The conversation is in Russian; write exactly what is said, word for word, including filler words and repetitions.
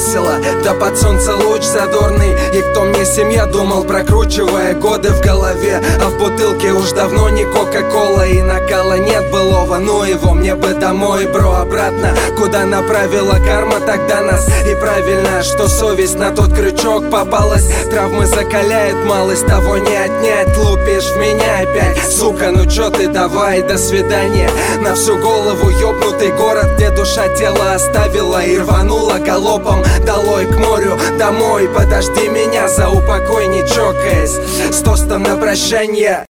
весело, да под солнце луч задорный. И кто мне семья, думал, прокручивая годы в голове. А в бутылке уж давно не кока-кола, и накала нет былого. Ну его, мне бы домой, бро, обратно, куда направила карма тогда нас. И правильно, что совесть на тот крючок попалась. Травмы закаляют, малость, того не отнять. Лупишь в меня опять, сука, ну чё ты, давай, до свидания. На всю голову ёбнутый город, где душа тело оставила и рванула галопом долой к морю, домой. Подожди меня, за упокой не чокаясь, с тостом на прощанье.